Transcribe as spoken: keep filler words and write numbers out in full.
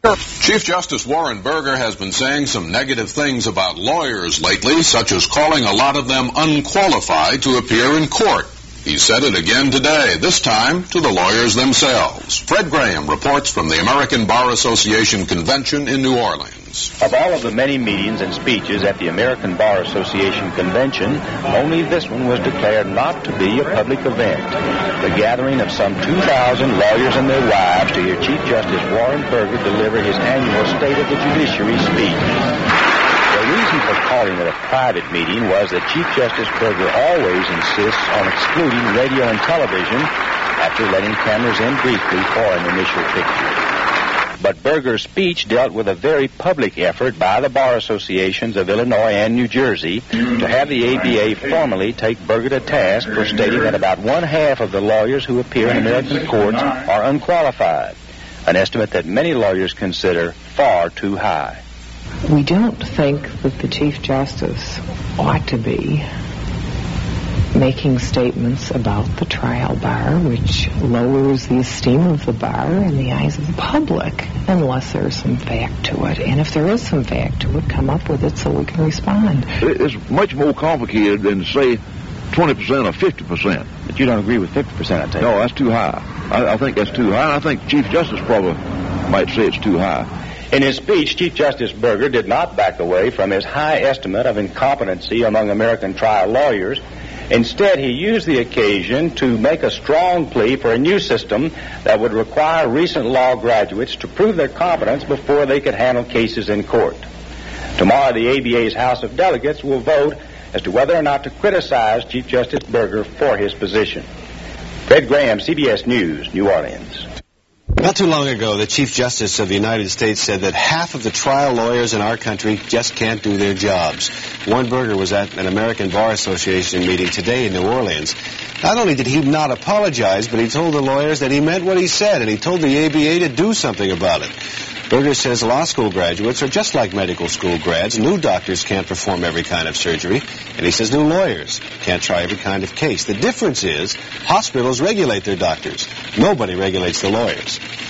Chief Justice Warren Burger has been saying some negative things about lawyers lately, such as calling a lot of them unqualified to appear in court. He said it again today, this time to the lawyers themselves. Fred Graham reports from the American Bar Association Convention in New Orleans. Of all of the many meetings and speeches at the American Bar Association Convention, only this one was declared not to be a public event. The gathering of some two thousand lawyers and their wives to hear Chief Justice Warren Burger deliver his annual State of the Judiciary speech. The reason for calling it a private meeting was that Chief Justice Burger always insists on excluding radio and television after letting cameras in briefly for an initial picture. But Burger's speech dealt with a very public effort by the bar associations of Illinois and New Jersey to have the A B A formally take Burger to task for stating that about one half of the lawyers who appear in American courts are unqualified, an estimate that many lawyers consider far too high. We don't think that the Chief Justice ought to be making statements about the trial bar, which lowers the esteem of the bar in the eyes of the public, unless there's some fact to it. And if there is some fact to it, come up with it so we can respond. It's much more complicated than, say, twenty percent or fifty percent. But you don't agree with fifty percent, I take it? No, that's too high. I, I think that's too high. I think Chief Justice probably might say it's too high. In his speech, Chief Justice Burger did not back away from his high estimate of incompetency among American trial lawyers. Instead, he used the occasion to make a strong plea for a new system that would require recent law graduates to prove their competence before they could handle cases in court. Tomorrow, the A B A's House of Delegates will vote as to whether or not to criticize Chief Justice Burger for his position. Fred Graham, C B S News, New Orleans. Not too long ago, the Chief Justice of the United States said that half of the trial lawyers in our country just can't do their jobs. Warren Burger was at an American Bar Association meeting today in New Orleans. Not only did he not apologize, but he told the lawyers that he meant what he said, and he told the A B A to do something about it. Burger says law school graduates are just like medical school grads. New doctors can't perform every kind of surgery, and he says new lawyers can't try every kind of case. The difference is hospitals regulate their doctors. Nobody regulates the lawyers.